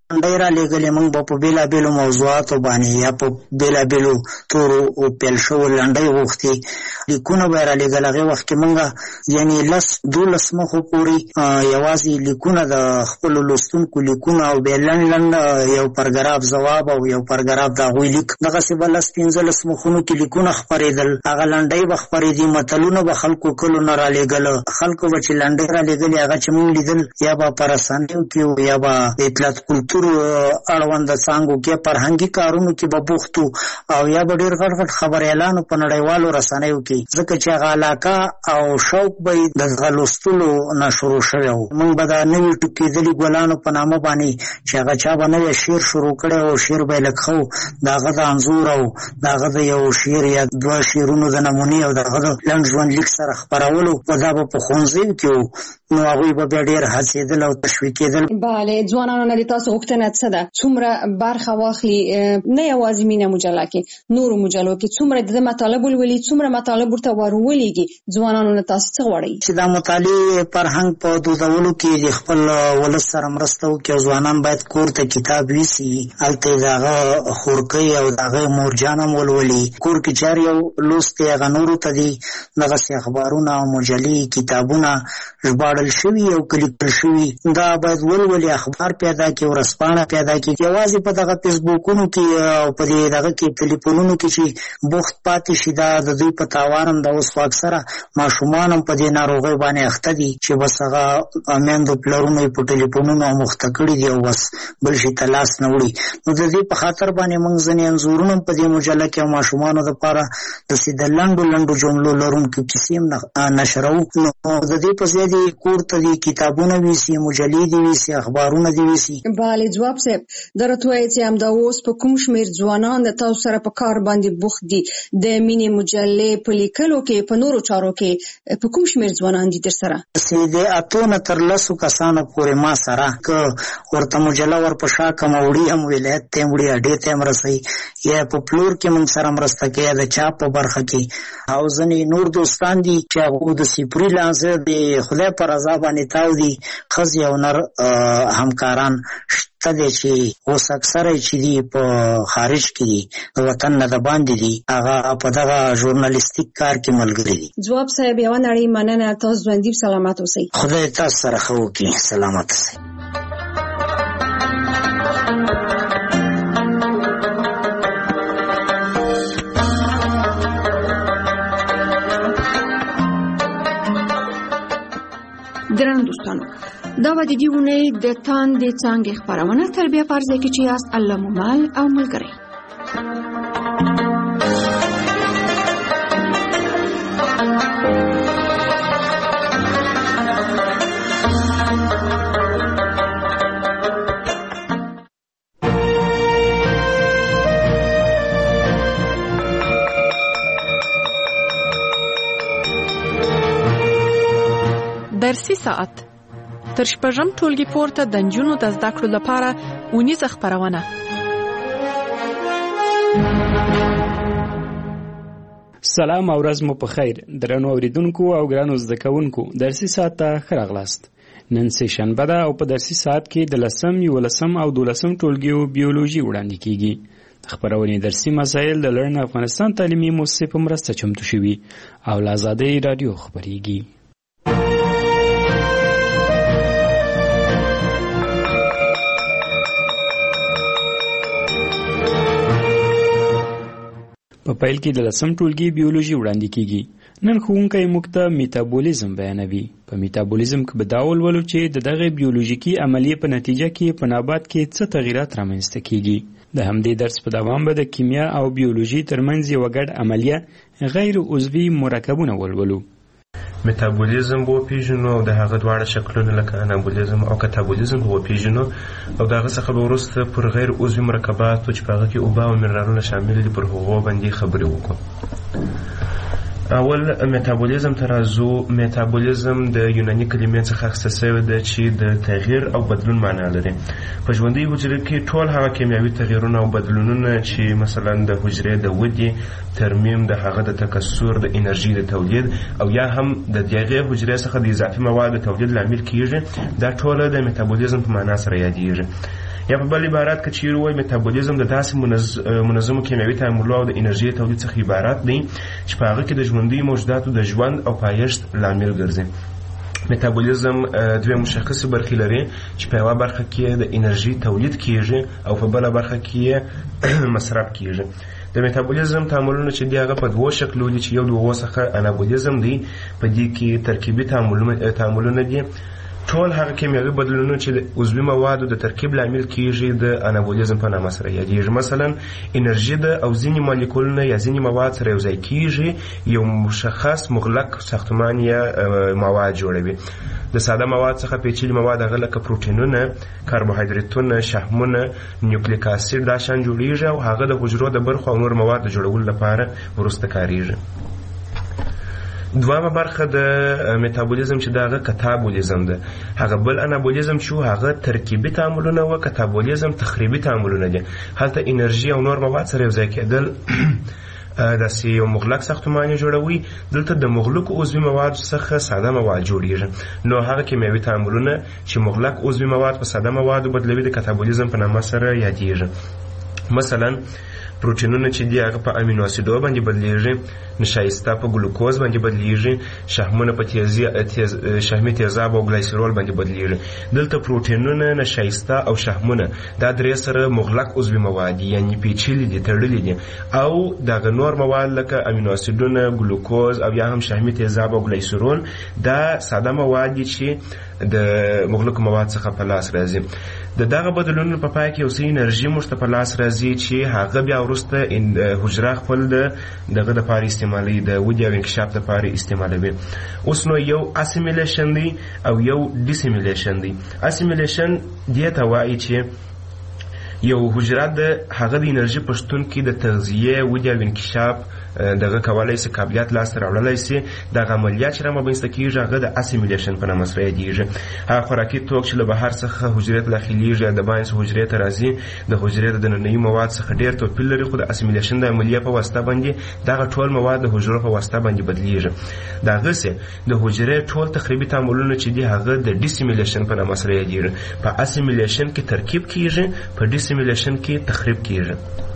لنډۍ را لېږلې، موږ به په بېلابېلو موضوعاتو باندې یا په بېلابېلو تورو پیل شوو لنډۍ غوښتې لیکونه به یې را لېږل. هغې وخت کې موږ یعنې 10-12 مخو پورې یوازې لیکونه د خپلو لوستونکو لیکونه او بیا لنډ یو پرګراف ځواب او یو پرګراف د هغوی لیک، دغسې به 10-15 مخونو کې لیکونه خپرېدل. هغه لنډۍ به خپرېدې، متلونه به خلکو کلو نه را لېږله. خلکو به چې لنډۍ را لېږلې هغه چې موږ لیدل یا به په رسنیو کې یا به د اطلاعات کلتور اړونده څانګو کې فرهنګي کارونو کې به بوخت او یا به ډېر غټ غټ خبریالانو په نړیوالو رسنیو کې، ځکه چې هغه علاقه او شوق به یې د هغه لوستلو نه شروع شوی و. موږ به د نوي ټوکېدلي ګلانو په نامه باندې چې هغه چا به نوی شعر شروع کړی او شعر به یې لږ ښه و، د هغه د انځور او د هغه د یو شعر یا 2 شعرونو د نمونې او د هغه د لنډ ژوند لیک سره خپرولو، دا به په ښوونځیو کې و، نو هغوی به بیا ډېر هڅېدل او تشویقېدل. بله، ځوانانو نه د تاسو غوښتنه څه ده؟ څومره برخه واخلي، نه یوازې مینه مجله کې، نورو مجلو کې څومره د مطالب ولولي، څومره مطالب ورته ورولېږي؟ ځوانانو نه تاسو څه غواړئ؟ چې دا مطالعې فرهنګ په دودولو کې د خپل ولس سره مرسته وکړي او ځوانان باید کور ته کتاب یوسي، هلته یې د هغه خورکۍ او د هغه مورجان هم ولولي. کور کې چې هر یو لوست دی هغه نورو ته دي، دغسې اخبارونه او مجلې کتابونه ژباړل شوي او کلیکل شوي دا باید ولولي، اخبار پیدا کړي، ورځپاڼه پیدا کړي. یوازې په دغه فیسبوکونو کې او په دې دغه کې ټلیفونونو کې چې بوخت پاتې شي، دا د دوی په تاوان هم ده. اوس اکثره ماشومان هم په دې ناروغۍ باندې اخته دي چې بس هغه میندو پلرونو یې په ټلیفونونو مخته کړي دي او بس بل شي ته لاس نه وړي. نو د دې په خاطر باندې موږ ځینې انځورونه هم په دې مجله کې او ماشومانو دپاره داسې د لنډو جملو لرونکي کیسې هم نشروو. نو د دې په ځای دې کور ته دې کتابونه ویسي، مجلې دې ویسي، اخبارونه دې ویسي. بله ځواب صاحب، دا راته وایي چې همدا اوس په کوم شمېر ځوانان د تاسو سره په کار باندې بوخت دي؟ د مینې مجلې په لیکلو کې، په نورو چارو کې په کوم شمېر ځوانان دي در سره؟ د 8 نه تر 10 کسانو پورې ما سره که ورته مجله ورپشا کړم، وړي هم ولایت ته هم وړي، اډې ته هم رسوي، یا په پلور کې موږ سره مرسته کوي، یا د چاپ په برخه کې. او ځینې نور دوستان دي چې هغو د سپري لانځه د خدای په رضا باندې تاو دي، ښځې او نر همکاران شته دی چې اوس اکثره چې دي په خارج کې دي، د وطن نه د باندې دي، هغه په دغه ژورنالیستیک کار کې ملګري دي. ځواب صاحب، یوه نړۍ مننه، تاسو ژوندي سلامت اوسئ. خدای تاسو سره ښه وکړي، سلامت اوسئ. درنو دوستانو، دا و د دې اونۍ د تاندې څانګې خپرونه. تر بیا په ځای کې چې یاست، الله مو مل او ملګری. درسي ساعت تر شپږم ټولګي پورته د نجونو د زده کړو لپاره اونیزه خپرونه. سلام او ورځ مو په خیر درنو اوریدونکو او ګرانو زده کوونکو. درسي ساعت ته ښه راغلاست. نن سه شنبه ده او په درسي ساعت کې د 10م، 11م او 12م ټولګیو بیولوژي وړاندې کیږي. خبرونه درسي مسایل د لرن افغانستان تعلیمي مؤسسې په مرسته چمتو شوي او له آزادۍ رادیو خبريږي. په پیل کې د 10م ټولګي بیولوژي وړاندې کیږي. نن ښوونکی موږ ته میتابولیزم بیانوي. په میتابولیزم کې به دا ولولو چې د دغه بیولوژیکي عملیې په نتیجه کې په نبات کې څه تغیرات رامنځته کیږي. د همدې درس په دوام به د کیمیا او بیولوژي ترمنځ یو ګډ عملیه غیر عضوي مرکبونه ولولو. میتابولیزم به وپیژنو او د هغه دواړه شکلونه لکه انابولیزم او کاتابولیزم به وپیژنو او د هغه څخه به وروسته پر غیر عضوي مرکباتو چې په هغه کې اوبه او منرالونه شامل دي پر هغو باندې خبرې وکړو. اول میتابولیزم ته راځو. میتابولیزم د یوناني کلمې څخه اخیستل شوی ده چې د تغییر او بدلون معنا لري. په ژوندۍ حجره کې ټول هغه کیمیاوي تغییرونه او بدلونونه چې مثلا د حجرې د ودې، ترمیم، د هغه د تکثر، د انرژي د تولید او یا هم د دغه حجرې څخه د اضافي موادو تولید لامل کیږي، دا ټول د میتابولیزم په معنا سره یادېږي. یا په بل عبارت کې چیرې وایي میتابولیزم د داسې منظمو کیمیاوي تعاملو او د انرژي تولید څخه عبارت دی چې په هغه کې د ژوندیو موجوداتو د ژوند او پایښت لامل ګرځي. میتابولیزم دوه مشخصه برخې لري چې په یوه برخه کې د انرژي تولید کیږي او په بله برخه کې مصرف کیږي. د میتابولیزم تعاملونه چې دی هغه په دوه شکلو دي چې یو د اوبو څخه انابولیزم دی. په دې کې ترکیبي تعاملونه دي. ټول هغه کیمیاوي بدلونونه چې د عضوي موادو د ترکیب لامل کیږي د انابولیزم په نامه سره یادیږي. مثلا انرژي ده او ځینې مالیکولونه یا ځینې مواد سره یوځای کیږي یو مشخص مغلق ساختمان یا مواد جوړوي. د ساده مواد څخه پیچلي مواد هغه لکه پروټینونه، کاربوهایدریتونه، شحمونه، نیوکلیک اسید دا شان جوړیږي او هغه د حجرو د برخو او نور مواد د جوړولو لپاره وروسته کاریږي. دوامه برخه د میتابولیزم چې دا هغه کتابولیزم ده. هغه بل انابولیزم چې هغه ترکیبي تعاملونه و، کتابولیزم تخریبي تعاملونه دي. هلته انرژي او نور مواد سره یوځای کېدل داسې یو مغلق ساختمان جوړوي. دلته د مغلقو عضوي موادو څخه ساده مواد جوړیږي. نو هغه کیمیاوي تعاملونه چې مغلق عضوي مواد په ساده موادو بدلوي د کتابولیزم په نامه سره یادیږي. مثلا پروټینونه چې دی هغه په امینو اسیدو باندې بدلیږي، نشایسته په ګلوکوز باندې بدلیږي، شحمونه په شحمي تیزاب او ګلایسرول باندې بدلیږي. دلته پروټینونه، نشایسته او شحمونه دا درې سره مغلق عضوي مواد یعنی پیچلي دي، تړلي دي. او دغه نور مواد لکه امینو اسیدونه، ګلوکوز او یا هم شحمي تیزاب او ګلایسرول دا ساده مواد دي چې د مغلق مواد څخه په لاس راځي. د دغه بدلونونو په پای کې یو څه انرژي موږ ته په لاس راځي چې هغه بیا وروسته حجره خپل دغه دپاره استعمالوي، د ودې او انکشاف دپاره استعمالوي. اوس نو یو اسیمیلیشن دی او یو ډیسیمیلیشن دی. اسیمیلیشن دې ته وایي چې یو حجره د هغه د انرژي په شتون کې د تغذیې، ودې او انکشاف دغه کولای شي قابلیت لاسته راوړلی شي. دغه عملیات چې رامنځته کېږي هغه د اسیمیلیشن په نامه سره یادیږي. هغه خوراکي توک چې له بهر څخه حجرې ته داخلیږي یا د باندې حجرې ته راځي د حجرې د دننني مواد څخه ډېر توپیر لري، خو د اسیمیلیشن د عملیې په واسطه باندې دغه ټول مواد د حجرو په واسطه باندې بدلیږي. دغسې د حجرې ټول تخریبي تعاملونه چې دي هغه د ډیسیمیلیشن په نامه سره یادیږي. په اسیمیلیشن کې ترکیب کېږي، په ډیسیمیلیشن کې تخریب کېږي.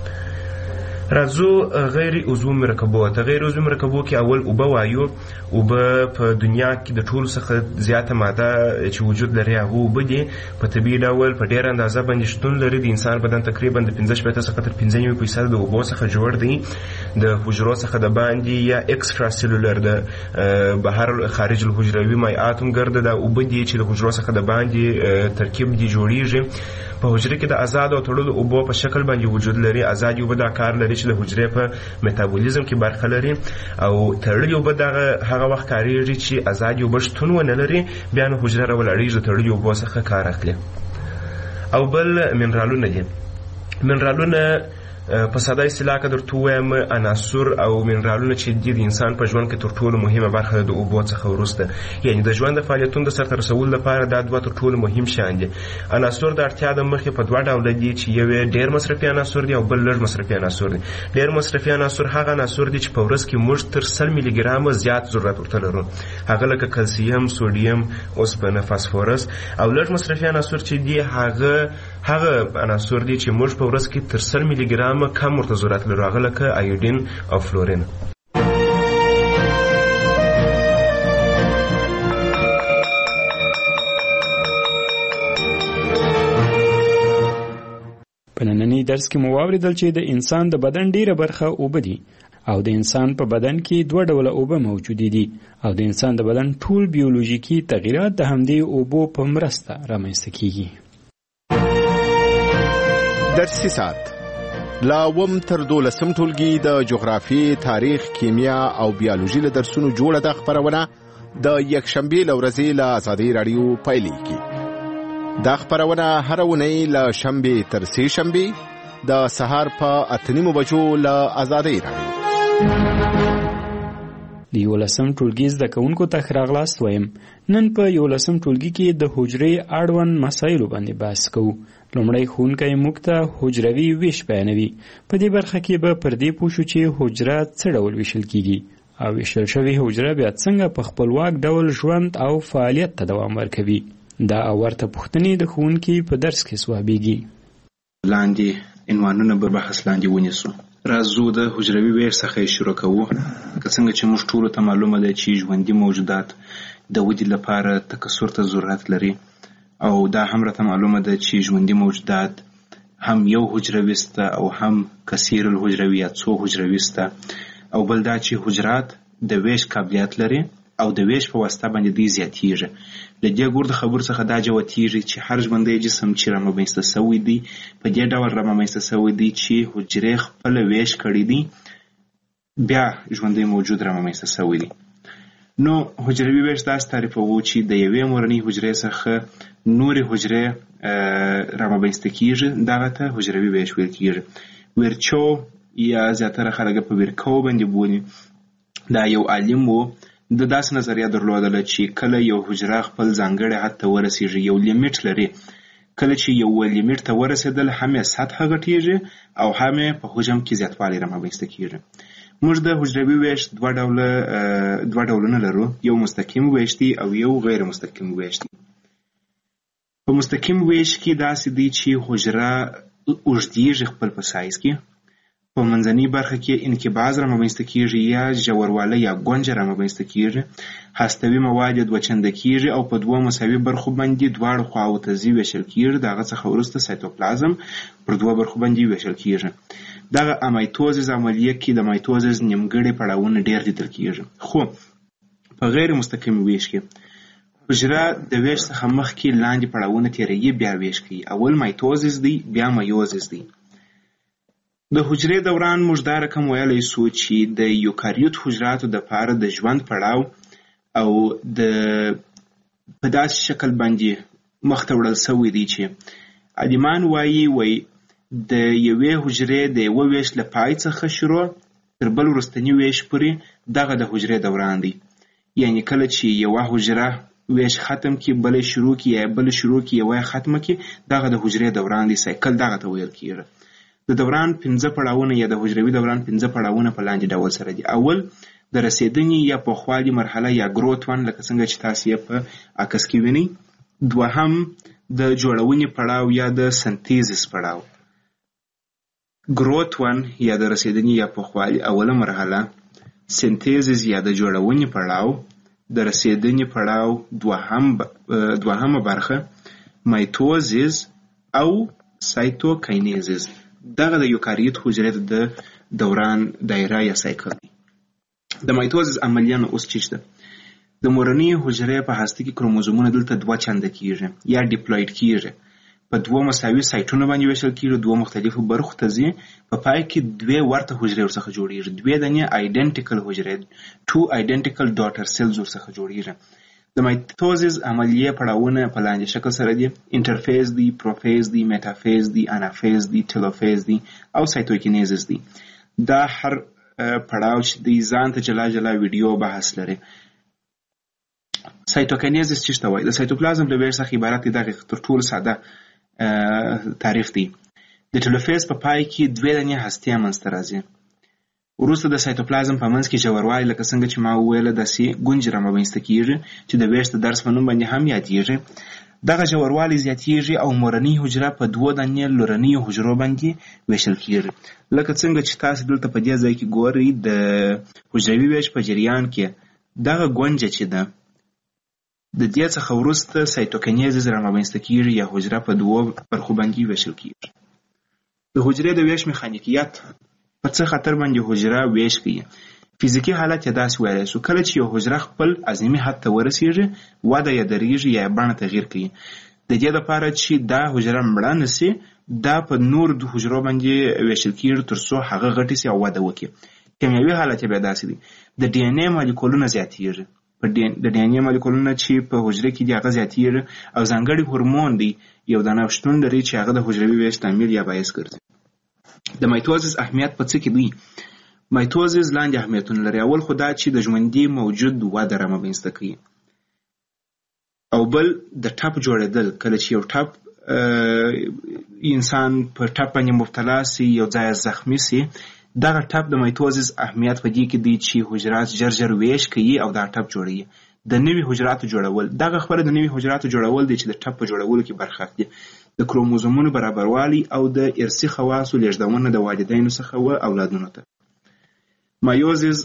راځو غیر عضوي مرکبات. غیر عضوي مرکبات کې اول اوبه وایو. اوبه په دنیا کې د ټولو څخه زیاته ماده چې وجود لري هغه اوبه دي. په طبیعي ډول په ډېره اندازه باندې شتون لري. د انسان بدن تقریبا د 15 څخه تر 95% د اوبو څخه جوړ دی. د حجرو څخه د باندې یا اکسترا سیلولر د بهر خارج الحجروي مایعات هم ګرده د اوبه دي چې د حجرو څخه د باندې ترکیب دي جوړیږي. په حجره کې د آزاد او تړلو اوبو په شکل باندې وجود لري. آزاد اوبه دا کار لري چې د حجرې په میتابولیزم کې برخه لري، او تړلې اوبه هغه وخت کاریږي چې آزاد اوبه شتون ونه لري، بیا نو حجره راولاړېږي د تړلې اوبو څخه کار اخلي. او بل منرالونه دي. منرالونه په ساده اصطلاح کې درته ووایم عناصر او منرالونه چې دي د انسان په ژوند کې تر ټولو مهمه برخه د اوبو څخه وروسته، یعنی د ژوند د فعالیتونو د سرته رسولو لپاره دا دوه تر ټولو مهم شیان دي. عناصر د اړتیا د مخې په دوه ډوله دي چې یو یې ډېر مصرفي عناصر دي او بل لږ مصرفي عناصر دي. ډېر مصرفي عناصر هغه عناصر دي چې په ورځ کې موږ تر 100 ملي ګرامه زیات ضرورت ورته لرو، هغه لکه کلسیم، سوډیم، اوسپنه، فاسفورس. او لږ مصرفي عناصر چې دي هغه عناصر دي چې موږ په ورځ کې تر 100 ملي ګرامه کم ورته ضرورت لرو، هغه لکه ایودین او فلورین. په ننني درس کې مو واورېدل چې د انسان د بدن ډیره برخه اوبه دي او د انسان په بدن کې دوه ډوله اوبه موجودې دي او د انسان د بدن ټول بیولوژیکي تغییرات د همدې اوبو په مرسته رامنځته کیږي. درسي ساعت لا وم تر 12 ټولګي د جغرافي، تاریخ، کیمیا او بیولوژي له درسونو جوړه د خبرونه د یکشنبه لورځي له آزادي رادیو پایلیږي. دا خبرونه هر اونۍ له شنبه تر سه شنبه د سهار په 8:30 بجو له آزادي رادیو. د 11 ټولګي زده کوونکو ته ښه راغلاست وایم. نن په 11 ټولګي کې د حجرې اړوند مسایلو باندې بحث کوو. لومړی ښوونکی موږ ته حجروي ویش بیانوي. په دې برخه کې به پر دې پوه شو چې حجره څه ډول ویشل کیږي او ویشل شوې حجره بیا څنګه په خپلواک ډول ژوند او فعالیت ته دوام ورکوي. دا او ورته پوښتنې د ښوونکي په درس کې ځوابیږي. لاندې عنوانونه به بحث لاندې ونیسو. راځو د حجروي ویش څخه شروع کوو. که څنګه چې موږ ټولو ته معلومه ده چې ژوندي موجودات د ودې لپاره تکثر ته ضرورت لري، او دا هم راته معلومه ده چې ژوندي موجودات هم یو حجرویست او هم کثیر الحجروي یا څو حجرویست، او بل دا چې حجرات د ویش قابلیت لري او د ویش په واسطه باندې دوی زیاتیږي. له دې ګور د خبرو څخه دا جوتیږي چې هر ژوندی جسم چې رامنځته سوی دی په دې ډول رامنځته سوی دی چې حجرې خپل ویش کړی دی، بیا ژوندی موجود رامنځته سوی دی. نو حجروي ویش داسې تعریفوو چې د یوې مورنۍ حجرې څخه نورې حجرې رامنځته کیږي، دغه ته حجروي ویش ویل کیږي. ویرچو یا زیاتره خلک په ویرکو باندې بولي. دا یو عالم و، د داسې نظریه درلودله چې کله یو حجره خپل ځانګړي حد ته ورسیږي، یو لیمیټ لري، کله چې یو لیمیټ ته ورسېدل هم یې سطح غټیږي او هم یې په حجم کې زیاتوالی رامنځته کیږي. موږ د حجروي ویش دوه ډولونه لرو، یو مستقیم ویش دی او یو غیر مستقیم ویش دی. په مستقیم ویش کې داسې دی چې حجره اوږدیږي خپل په سایز کې، په منځنۍ برخه کې انقباض رامنځته کیږي یا ژوروالی یا ګونجه رامنځته کیږي، هستوي مواد دوه چنده کیږي او په دوه مساوي برخو باندې دواړو خواو ته ځي ویشل کیږي. دغه څخه وروسته سایتوپلازم پر دوه برخو باندې ویشل کیږي. دغه امایتوزیس عملیه کې د مایتوزیس نیمګړي پړاوونه ډیر لیدل کیږي. خو په غیر مستقیم ویش کې حجره د ویش څخه مخکې لاندې پړاوونه تیریږي، بیا ویش کوي. اول مایتوزیس دی، بیا مایوزیس دی. د حجرې دوران موږ دا رقم ویلی سو چې د یوکاریوت حجراتو د پاره د ژوند پړاو او د په داسې شکل باندې مخته وړل سوی دی چې عالمان وایي د یوې حجرې د یوه ویش له پای څخه شروع تر بل وروستني ویش پورې دغه د حجرې دوران دی. یعنی کله چې یوه حجره ویش ختم کی، بل شروع کی، یا بل شروع کی، یوه ختمه کی، دغه د حجرې دوران دی. سایکل دغه ته ویل کیږي. د دوران 5 پړاوونه یا د حجروي دوران 5 پړاوونه په لاندې ډول سره دي. اول د رسیدنې یا پوخوالي مرحله یا گروت ون، لکه څنګه چې تاسو یې په عکس کې وینئ. دوهم د جوړونې پړاو یا د سنتیزس پړاو. گروت ون یا د رسیدنې یا پوخوالي اوله مرحله، سنتیزس یا د جوړونې پړاو، د رسیدنې پړاو دوهمه برخه، مایتوزیس او سایتوکاینیزس. دغه د یوکاریوت حجرې د دوران دایره یا سایکل دی. د مایتوزیس عملیه نو اوس چی شته؟ د مورنۍ حجرې په هسته کې کروموزومونه دلته دوه چنده کیږي یا ډیپلوید کیږي، په دوه مساوي سایټونو باندې ویشل کیږي، دوه مختلفو برخو ته ځي، په پای کې دوه ورته حجرې ورڅخه جوړیږي، دوه دانې آیډنټیکل حجرې، 2 آیډنټیکل ډاټر سیلز ورڅخه جوړیږي. د مایتوزیس عملیه پړاوونه په لاندې شکل سره دي: انټرفیز دی، پروفیز دی، میټافیز دی، انافیز دی، ټیلوفیز دی او سایتوکینیزس دی. دا هر پړاو چې دی ځان ته جلا جلا ویډیو بحث لري. سایتوکینیزس څه ته وایي؟ د سایتوپلازم له ویش څخه عبارت دی. دغه تر ټولو ساده تعریف دی. د ټیلوفیز په پای کې دوه دانې هستې منځته راځي. وروسته د سایتوپلازم په منځ کې ژوروالی، لکه څنګه چې ما وویله، داسې ګونجې رامنځته کیږي چې د ویش د درس په نوم باندې هم یادیږي. دغه ژوروالی زیاتیږي او مورنۍ حجره په دوه دانې لورنیو حجرو باندې ویشل کیږي. لکه څنګه چې تاسو دلته په دې ځای کې ګورئ، د حجروي ویش په جریان کې دغه ګونجه چې ده د دې څخه وروسته سایتوکینیزس رامنځته کیږي یا حجره په دوه برخو باندې ویشل کیږي. د حجرې د ویش میخانیکیت په څه خاطر باندې حجره ویش کوي؟ فزیکی حالت یې داسې ویلی سو: کله چې یو حجره خپل اعظمي حد ته ورسیږي، وده یې درېږي یا بڼه تغییر کوي. د دې لپاره چې دا حجره مړه نسي، دا په نور د حجرو باندې ویشل کیږي تر څو هغه غټې سي او وده وکړي. کیمیاوي حالت یې بیا داسې دی: د ډي ان اې مالیکولونه زیاتیږي. د ډي ان اې مالیکولونه چې په حجره کې دي هغه زیاتیږي او ځانګړي هورمون دی یو دانه شتون لري چې هغه د حجروي ویش لامل یا باعث ګرځي. د مایتوزیس اهمیت په څه کې دی؟ مایتوزیس لاندې اهمیتونه لري. اول خو دا چې د ژوندي موجود وده رامنځته کوي، او بل د ټپ جوړېدل. کله چې یو ټپ انسان په ټپ باندې مبتلا سي، یو ځای زخمی سي، دغه ټپ د مایتوزیس اهمیت په دې کې دی چې حجرات ژر ژر ویش کوي او دا ټپ جوړوي. د نوي حجراتو جوړول. دغه خبره د نوي حجراتو جوړول دی چې د ټپ په جوړولو کې برخه اخلي. د کروموزومونو برابروالی او د ارثي خواصو لیږدونه د والدینو څخه و اولادونو ته. مایوزیس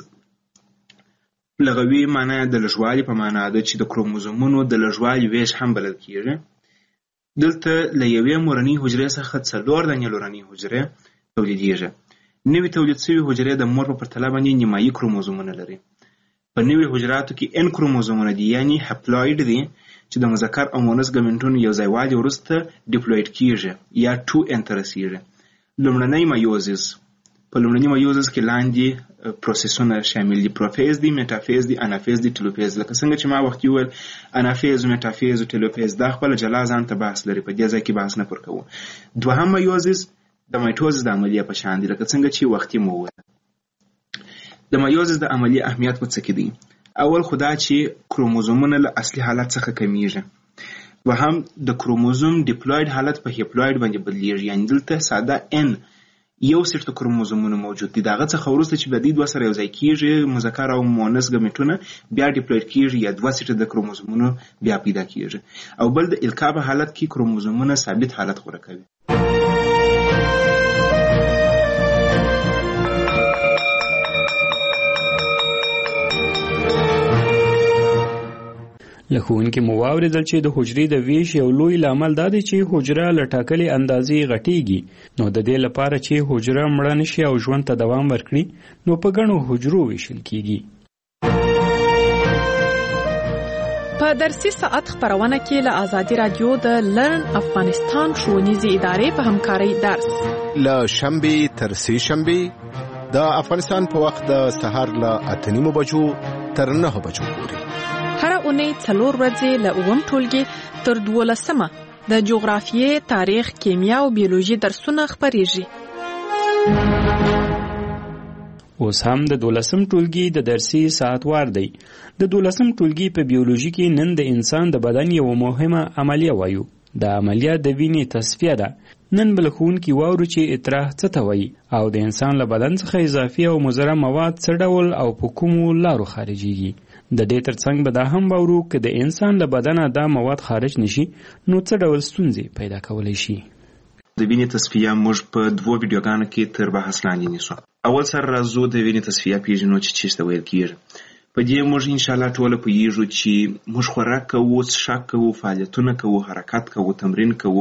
لغوي معنی د لږوالي په معنا ده چې د کروموزومونو د لږوالي ویش هم بلل کیږي. دلته له یوې مورنۍ حجرې څخه 4 دانې لورنۍ حجرې تولیدیږي. نوي تولید شوي حجرې د مور په پرتله باندې نیمایي کروموزومونه لري. په نوي حجراتو کې ان کروموزومونه دي، یعنی هپلوید دي چې د مذکر او مؤنث ګمنټونو یو ځایوالي وروسته ډیپلوید کیږي یا 2n ته رسیږي. لومړنی مایوزیس په لومړني مایوزیس کې لاندې پروسسونه شامل دي: پروفیز دي، میټافیز دي، انافیز دي، ټیلوفیز. لکه څنګه چې ما وخت ویل انافیز، میټافیز او ټیلوفیز دا خپل جلا ځان ته بحث لري، په دې ځای کې بحث نه پر کوو. دوهم مایوزیس د مایټوزیس د عملیه په شان دي، لکه څنګه چې وختي مو وویل. د مایوزیس د عملیه اهمیت په څه کې دی؟ اول خدا چې کروموزومونه له اصلي حالت څخه کمیږي. دوهم د کروموزوم ډیپلوید حالت په هپلوید باندې بدلیږي، یعنی دلته ساده ان یو سیټ کروموزومونه موجود دي. دغه څخه وروسته چې د دې دوه سره یو ځای کیږي مذکر او مؤنث ګمټونه بیا ډیپلوید کیږي یا دوه سیټ د کروموزومونو بیا پیدا کیږي. او بل د القا په حالت کې کروموزومونه ثابت حالت غوره کوي. له ښوونکي مو واورېدل چې د حجرې د ویش یو لوی لامل دا دی چې حجره له ټاکلې اندازې غټیږي. نو د دې لپاره چې حجره مړه نشي او ژوند ته دوام ورکړي نو په ګڼو حجرو ویشل کیږي. په درسي ساعت خبرونه کې له آزادي رادیو د لرن افغانستان ښوونیزې ادارې په همکارۍ درس له شنبې تر سې شنبې د افغانستان په وخت د سهار له 8:30 بجو تر 9 بجو پورې. هر اونۍ 4 ورځې له 9 ټولګي تر 12 د جغرافیې، تاریخ، کیمیا او بیولوژي درسونه خبرېږي. اوس هم د 12 ټولګي د درسي ساعت وار دی. د 12 ټولګي په بیولوژي کې نن د انسان د بدن یو مهمه عملیه وایو. د عملیه د وینې تصفیه ده. نن بل ښوونکي واورو چې اطراح څه ته وایي او د انسان له بدن څخه اضافي او مضر مواد څه ډول او په کومو لارو خارجيږي. د دې ترڅنګ به دا هم واورو چې د انسان له بدنه دا مواد خارج نشي نو څه ډول ستونزې پیدا کولی شي. د وینې تصفیه موږ په 2 ویډیوګانو کې تر بحث لاندې نیسو. اول سر راځو د وینې تصفیه پیژنو چې چیرته ویل کیږي. په دې موږ ان شاء الله ټول پوهیږو چې موږ خوراک کوو، څښاک کوو، فعالیتونه کوو، حرکت کوو، تمرین کوو.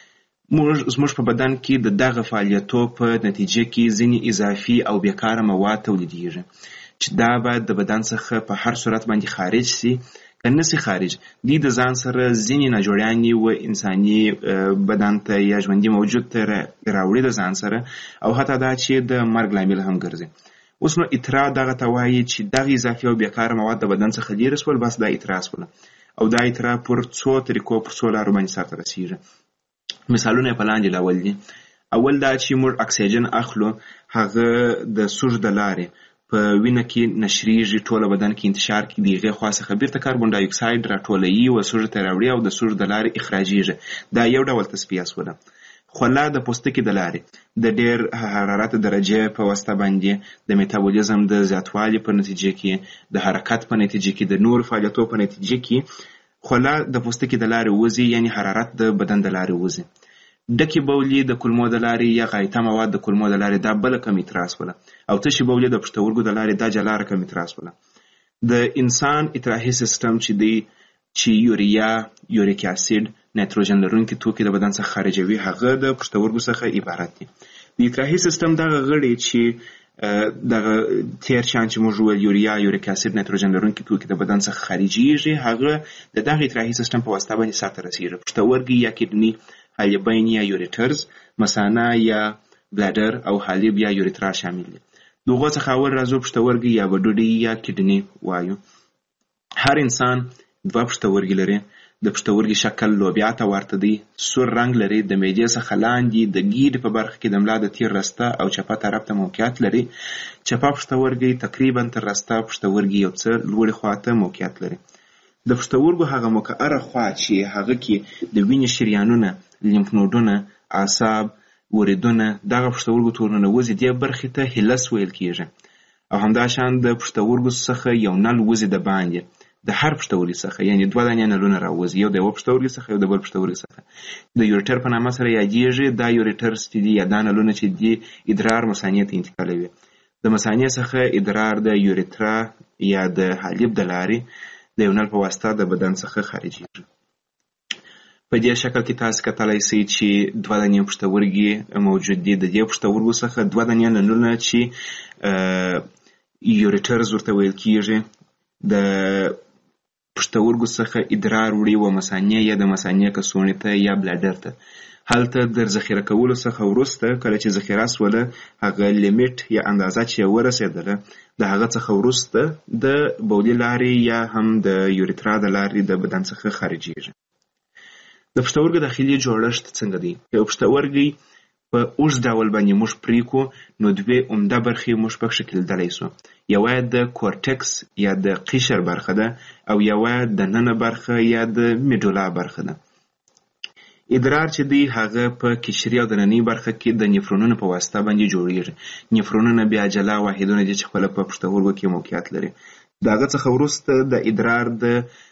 زموږ په بدن کې د دغه فعالیتو په نتیجه کې ځینې اضافي او بیکاره مواد تولیدیږي چې دا باید د بدن څخه په هر صورت باندې خارج سي. که نسي خارج دي د ځان سره ځینې ناجوړیانې و انساني بدن ته یا ژوندي موجود ته راوړي د ځان سره او حتی دا چې د مرګ لامل هم ګرځي. اوس نو اطراح دغه ته وایي چې دغه اضافي او بیکاره مواد د بدن څخه لرې سول، بس دا اطراح سول او دا اطراح پر څو طریقو پر څو لارو باندې سرته رسیږي. مثالونه په لاندې ډول دي. اول دا چې موږ اکسیجن اخلو، هغه د سوژ د لارې په وینه کې نشریږي، ټوله بدن کې انتشار کې دیغه خوا څخه بیرته کاربن ډای اکساید راټولوي او سوژ ته راوړي او د سوژ د لارې اخراجیږي. دا یو ډول تصفیه سوله. خوله د پوستکي د لارې د ډېر حرارت درجه په واسطه باندې د میتابولیزم د زیاتوالي په نتیجه کې، د حرکت په نتیجه کې، د نور فعالیتونو په نتیجه کې خوله د پوستکي د لارې وځي، یعنی حرارت د بدن د لارې وځي. ډکې بولې د کولمو د لارې یا غایطه مواد د کولمو د لارې دا بله کم اطراح سوله او تشې بولې د پښتورګو د لارې دا جلا رقم اطراح سوله. د انسان اطراحي سیستم چې دی چې یوریا، یوریک اسید، نایتروجن لرونکي توکي د بدن څخه خارجوي هغه د پښتورګو څخه عبارت دي. د اطراحي سیستم دغه غړي چې دغه تیر شان چې موږ ویل یوریا، یوریک اسید، نایتروجن لرونکي توکي د بدن څخه خارجيږي هغه د دغه اطراحي سیستم په واسطه باندې سرته رسیږي. پښتورګي یا کډني، حالبین یا یوریټرز، مثانه یا بلادر او حالب یا یوریترا شامل دي. دغه څخه اول راځو پښتورګي یا وډوډي یا کډني وایو. هر انسان دوه پښتورګي لري. د پښتورګي شکل لوبیا ته ورته دی، سور رنگ لري، د معدې څخه لاندې د ګیډې په برخه کې د ملا د تیر رسته او چپه طرف ته موقعیت لري. چپه پښتورګي تقریبا تر رسته پښتورګي یو څه لوړې خواته موقعیت لري. د پښتورګو هغه مقعره خوا چې هغه کې د وینې شریانونه، لیمف نودونه، اعصاب، وریدونه دغه پښتورګو تورونه وځي، دې برخې ته هیلس ویل کیږي. او همداشان د پښتورګو څخه یو نل وځي د باندې، د هر پښتورګي څخه، یعنی 2 دانې نلونه راوځي، یو د یو پښتورګي څخه یو د بل پښتورګي څخه. د یوریټر په نامه سره یادېږي. دا یوریټر چې دي یا دا نلونه چې دي ادرار مثانې ته انتقالوي. د مثانې څخه ادرار د یوریترا یا د حالب د لارې د یو نل په واسطه د بدن څخه خارجېږي. په دې شکل کې تاسو کتلی شئ چې 2 دانې پښتورګي موجود دي. د دې پښتورګو څخه 2 دانې نلونه چې یوریټرز ورته ویل کېږي د پښتورګو څخه ادرار وړي و مثانې یا د مثانې کڅوړې ته یا بلاډر ته. هلته د ذخیره کولو څخه وروسته کله چې ذخیره سوله هغه لیمیټ یا اندازه چې ورسېدله د هغه څخه وروسته د بولي لارې یا هم د یوریترا د لارې د بدن څخه خارجېږي. د پښتورګو داخلي جوړښت څنګه دی؟ یو پښتورګی په اوږد ډول باندې موږ پرې کړو نو 2 عمده برخې موږ پکښې کېدلی سو. یوه د کورټکس یا د قشر برخه ده او یوه د ننه برخه یا د میډولا برخه ده. ادرار چې دی هغه په قشري او د نننۍ برخه کې د نفرونونو په واسطه باندې جوړیږي. نفرونونه بیا جلا واحدونه دي چې خپله په پښتورګو کې موقعیت لري. د هغه څخه وروسته د ادرار د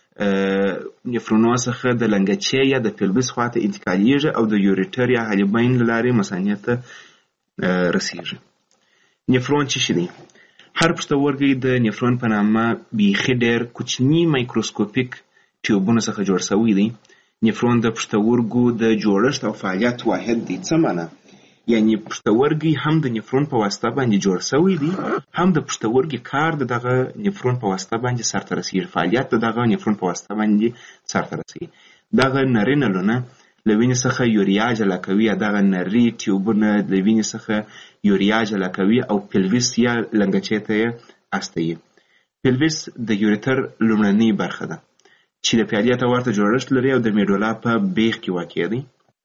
نفرونو څخه د لنګچې یا د پیلوس خواته انتقالیږي او د یوریټر یا حالبین له لارې مثانې ته رسیږي. نفرون څه شی دی؟ هر پښتورګی د نفرون په نامه بیخي ډېر کوچني مایکروسکوپیک ټیوبونو څخه جوړ شوی دی. نفرون د پښتورګو د جوړښت او فعالیت واحد دی. څه معنی؟ یعنی پښتورګي هم د نفرون په واسطه باندې جوړ شوی دی، هم د پښتورګي کار د دغه نفرون په واسطه باندې سرته رسیږي، فعالیت د دغه نفرون په واسطه باندې سرته رسیږي. دغه نري نلونه له وینې څخه یوریا جلا کوي، دغه نري ټیوبونه له وینې څخه یوریا جلا کوي او پیلوس یا لنګچې ته یې استوي. پیلوس د یوریټر لومړنۍ برخه ده چې د فعالیت ورته جوړښت لري او د میډولا په بیخ کې واقع دی.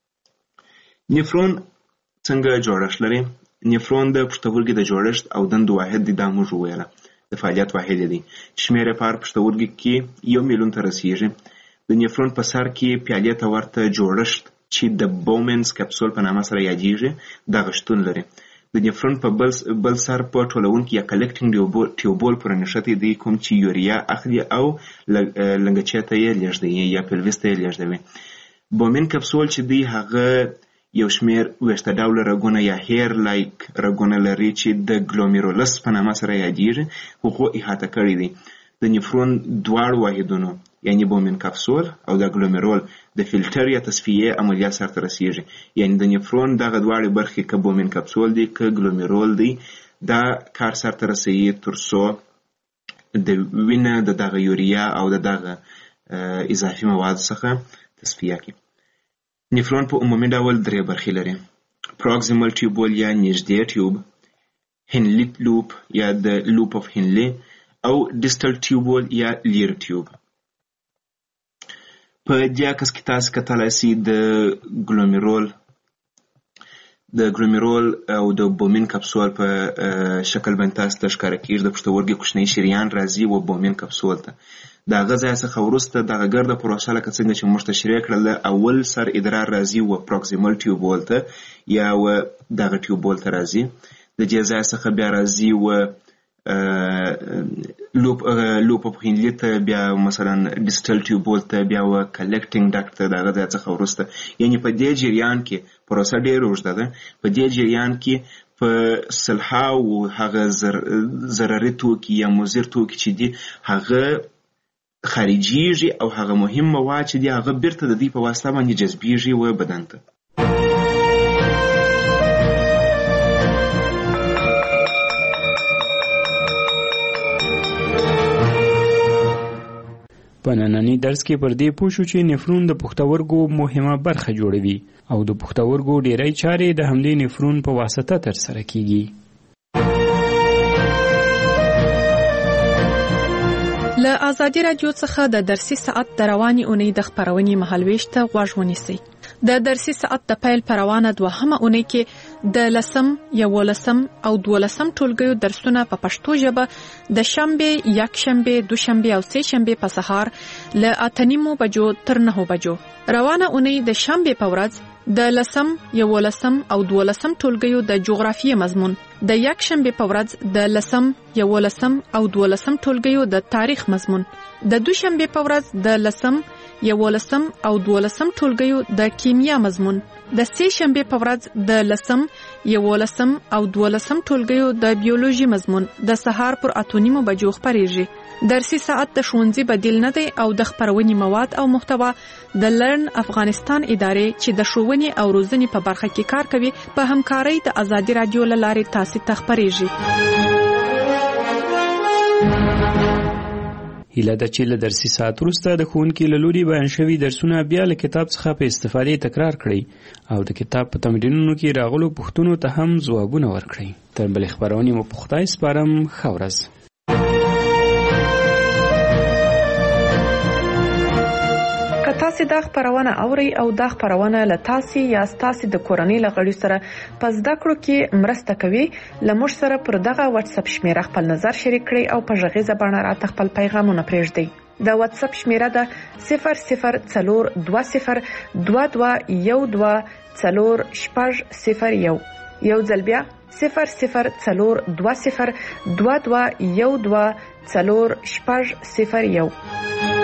نفرون څنګه جوړښت لري؟ نفرون د پښتورګي د جوړښت او دندو واحد دی. دا موږ وویله د فعالیت واحد دی. شمېر یې په هر پښتورګي کې 1 میلیون ته رسیږي. د نفرون په سر کې فعالیت ورته جوړښت چې د بومنز کپسول په نامه سره یادېږي دغه شتون لري. د نفرون په بل سر په ټولونکي یا کلکټینګ ټیوبول پورې نښتي دی کوم چې یوریا اخلي او لنګچې ته یې لېږدوي یا پیلوس ته یې لېږدوي. بومن کپسول چې دی هغه یو شمېر ویښته ډوله رګونه یا هیر لایک رګونه لري چې د ګلومیرولس په نامه سره یادېږي. هغو احاطه کړی دی. د نفرون دواړو واحدونو یعنی بومن کپسول او د ګلومیرول د فلټر یا تصفیې عملیات سرته رسیږي. یعنی د نفرون دغه دواړې برخې که بومن کپسول دی که ګلومیرول دی دا کار سرته رسوي تر څو د وینه د دغه یوریا او د دغه اضافي موادو څخه تصفیه کړي. نفرون په عمومي ډول 3 برخې لري: پروکسیمل ټیوبول یا نږدې ټیوب، هنلي لوپ یا د لوپ اف هنلي او ډیسټل ټیوبول یا لیر ټیوب. په دې عکس کې تاسو کتلی شئ د ګلومیرول او د بومن کپسول په شکل باندې تاسو ته ښکاره کېږي. د پښتورګي کوچنی شریان راځي و بومن کپسول ته. د هغه ځای څخه وروسته دغه ګرده پروسه لکه څنګه چې موږ تشریح کړله اول سر ادرار راځي و پروکسیمل ټیوبول ته یا و دغه ټیوبول ته راځي. د دې ځای څخه بیا راځي و لوپ اف هنلي ته، بیا مثلا ډیسټل ټیوبول ته، بیا و کلکټینګ ډاکټ ته. دغه ځای څخه وروسته یعنی په دې جریان کې پروسه ډېره اوږده ده. په دې جریان کې په سلهاوو هغه ضرري توکي یا مضر توکي چې دي هغه خارجيږي او هغه مهم مواد چې دي هغه بیرته د دې په واسطه باندې جذبیږي و بدن ته. په ننني درس کې پر دې پوه شو چې نفرون د پښتورګو مهمه برخه جوړوي او د پښتورګو ډېری چارې د همدې نفرون په واسطه ترسره کیږي. له آزادي رادیو څخه د درسي ساعت د رواني اونۍ د خپرونې مهالویش ته غوږ ونیسئ. د درسي ساعت د پیل پر روانه 2مه اونۍ کې د 10 11 او 12 ټولګیو درسونه په پښتو ژبه د شنبه، یکشنبه، دوشنبه او سهشنبه په سهار له 8:30 بجو تر 9 بجو. روانه اونۍ د شنبه په ورځ د 10 11 او 12 ټولګیو د جغرافیې مضمون، د یکشنبه په ورځ د 10 11 او 12 ټولګیو د تاریخ مضمون، د دوشنبه په ورځ د 10 11 او 12 ټولګیو د کیمیا مضمون، د سه شنبه په ورځ د 10 11 او 12 ټولګیو د بیولوژي مضمون د سهار پر 8:30 بجو خبريږي. درسي ساعت د ښوونځي بدیل نه دی او د خبرونې مواد او محتوا د لرن افغانستان ادارې چې د ښوونې او روزنې په برخه کې کار کوي په همکارۍ د ازادي رادیو له لارې تاسو ته خبريږي. هیله ده چې له درسي ساعت وروسته د ښوونکي له لوري بیان شوي درسونه بیا له کتاب څخه په استفادې تکرار کړئ او د کتاب په تمرینونو کې راغلو پوښتنو ته هم ځوابونه ورکړئ. تر بلې خبرونې مو په خدای سپارم. ښه ورځ. که تاسو دا خبرونه اورئ او دا خبرونه له تاسو یا تاسو د کورنۍ لغړي سره په زده کړو کې مرسته کوي، لمر سره پر دغه واتس اپ شمیره خپل نظر شریک کړئ او په ژغیزه باندې راته خپل پیغامونه پرېږدئ. د واتس اپ شمیره ده 004212124001. یو ځل بیا 004212124001.